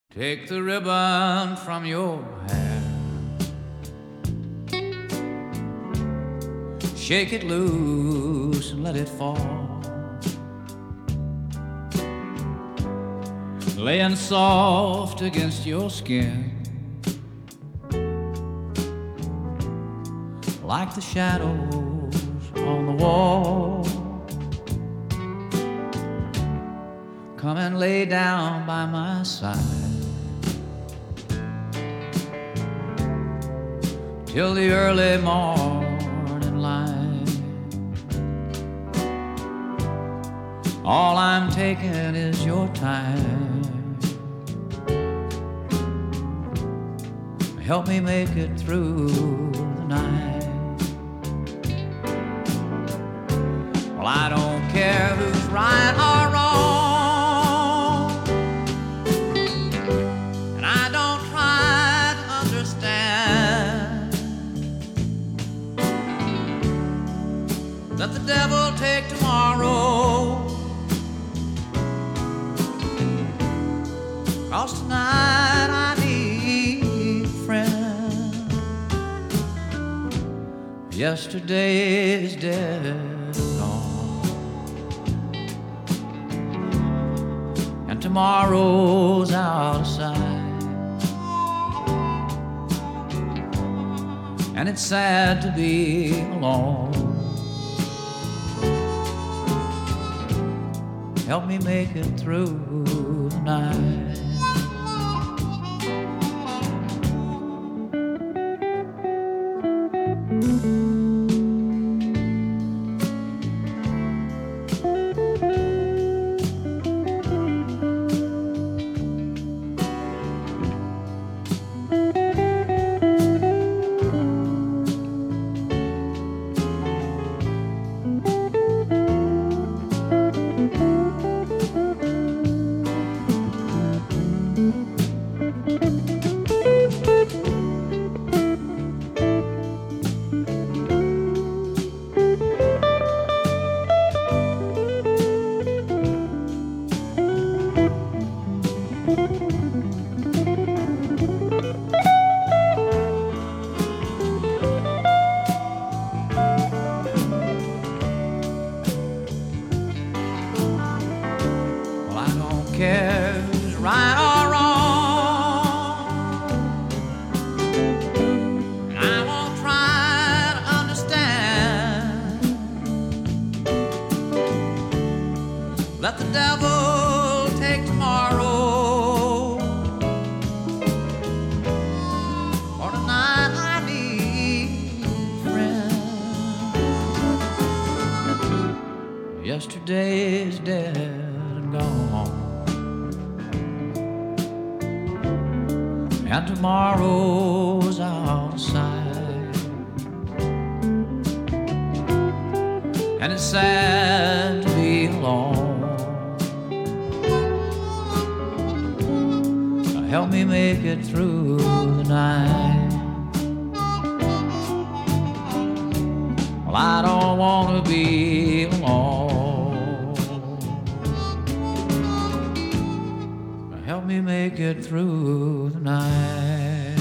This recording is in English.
Take the ribbon from your hair, shake it loose and let it fall, laying soft against your skin, like the shadows on the wall. Come and lay down by my side till the early morning light. All I'm taking is your time. Help me make it through the night. Well, I don't care who's right or wrong, and I don't try to understand. Let the devil take tomorrow, 'cause tonight I need a friend. Yesterday is dead and gone, and tomorrow's out of sight. And it's sad to be alone. Help me make it through the night. Care who's right or wrong, and I won't try to understand. Let the devil take tomorrow, for tonight I need a friend. Yesterday's dead and gone, and tomorrow's out of sight. And it's sad to be alone. Help me make it through the night. Well, I don't want to be alone. Help me make it through the night.